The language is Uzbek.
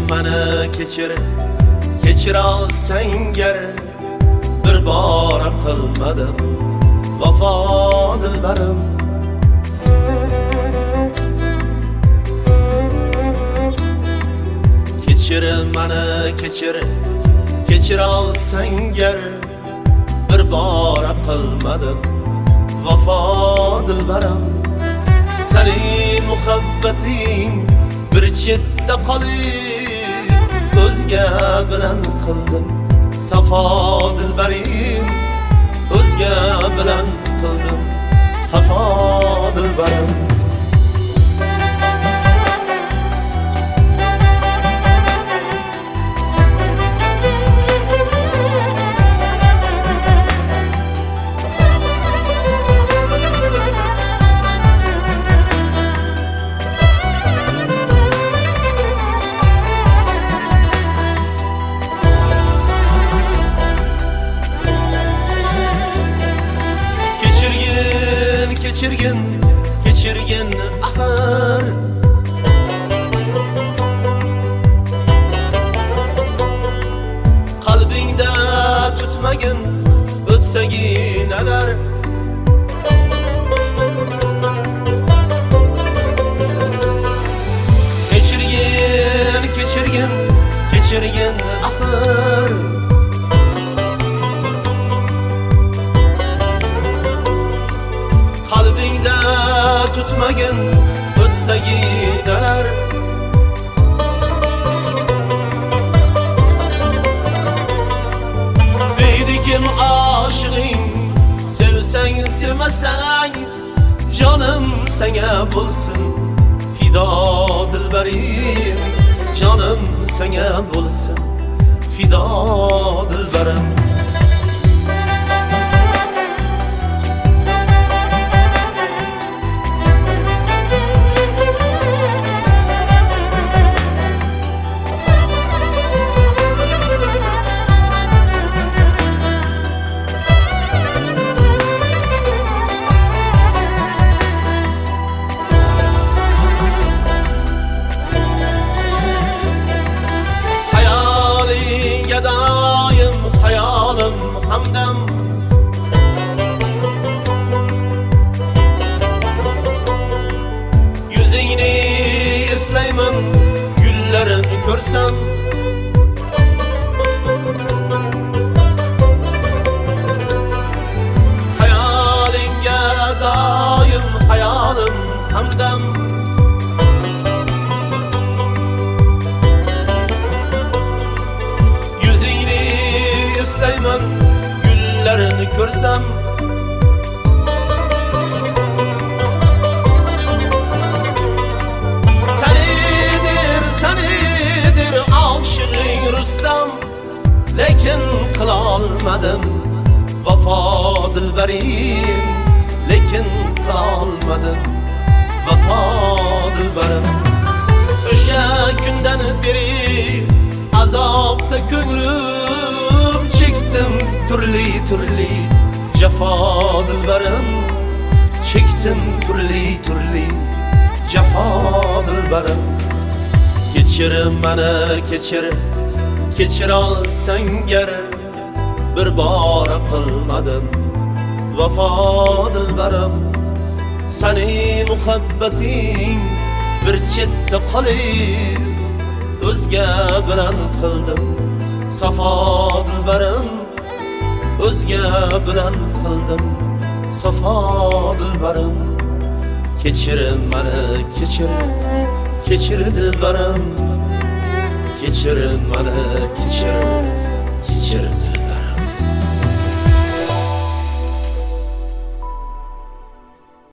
meni kechir olsang gar bir bora qilmadim vafo dilbarim. Kechir meni kechir olsang gar bir bora qilmadim vafo dilbarim. Sening muhabbating bir chetda qolib o'zga bilan qildim safo dilbarim. O'zga bilan qildim safo dilbarim. Kechirgin axir qalbingda tutmagin o'tsaginalar. Kechirgin axir qalbingda tutmagin o'tsaginalar. Deydi kim aşığın sevsang sevmasang canım sana bulsun fido dilbarim. Canım sana bulsun fido dilbarim. Hayalim hamdam yüzini eslayman gullarni ko'rsam. Hayolinga doim hayolim hamdam gullarni ko'rsam. Sanidir aşığın Rustam, lekin qilolmadim vafo dilbarim. Lekin qilolmadim vafo dilbarim. O'sha kundan beri azobda ko'nglim çektim turli jafo dilbarim. Çektim turli jafo dilbarim. Kechir meni kechir olsang gar bir bora qilmadim vafo dilbarim. Sening muhabbating bir chetda qolib o'zga bilan qildim safo dilbarim. O'zga bilan qildim safo dilbarim. Kechir meni kechir dilbarim. Kechir meni